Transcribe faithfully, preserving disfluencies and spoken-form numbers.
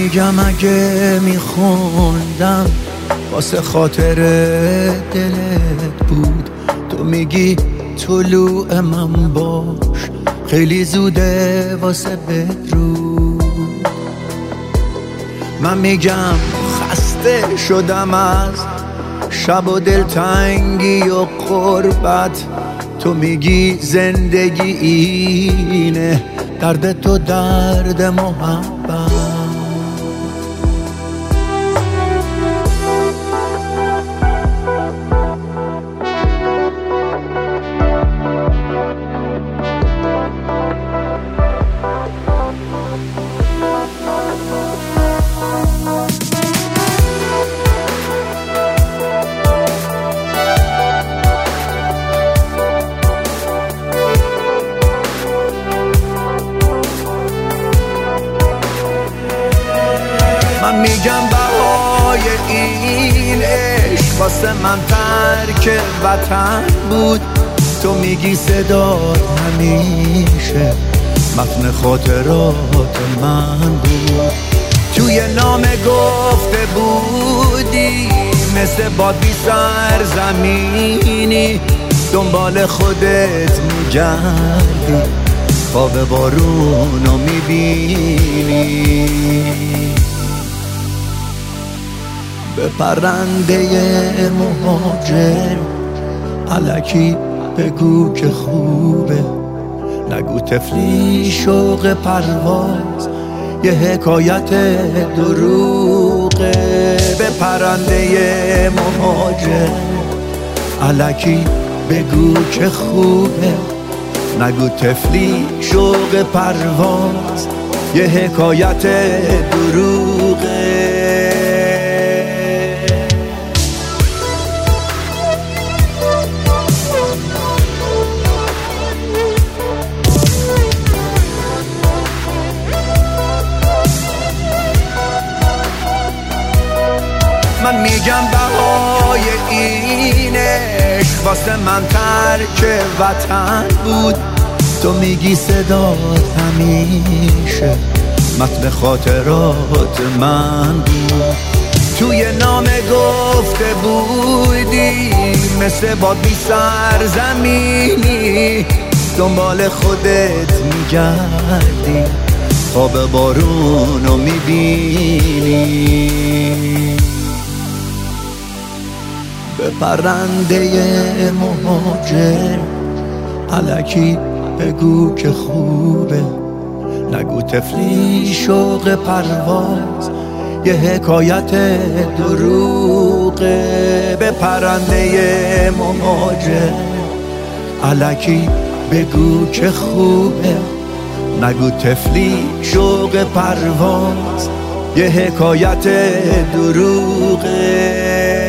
میگم اگه میخوندم واسه خاطر دلت بود، تو میگی طلوع من باش خیلی زوده واسه بدرود. من میگم خسته شدم از شب و دلتنگی و غربت، تو میگی زندگی اینه درد تو درد محبت. من میگم بهای این عشق واسه من ترک وطن بود، تو میگی صدات همیشه متن خاطرات من بود. توی نامه گفته بودی مثل باد بی سرزمینی دنبال خودت میگردی، خواب بارونو میبینی. به پرنده مهاجر الکی بگو که خوبه، نگو طفلی شوق پرواز یه حکایت دروغه. به پرنده مهاجر الکی بگو که خوبه، نگو طفلی شوق پرواز یه حکایت دروغه. من میگم بهای این عشق واسه من ترک وطن بود، تو میگی صدات همیشه متن خاطرات من بود. توی نامه گفته بودی مثل باد بی سرزمینی دنبال خودت میگردی، خواب بارونو میبینی. به پرنده مهاجر الکی بگو که خوبه، نگو طفلی شوق پرواز یه حکایت دروغه. به پرنده مهاجر الکی بگو که خوبه، نگو طفلی شوق پرواز یه حکایت دروغه.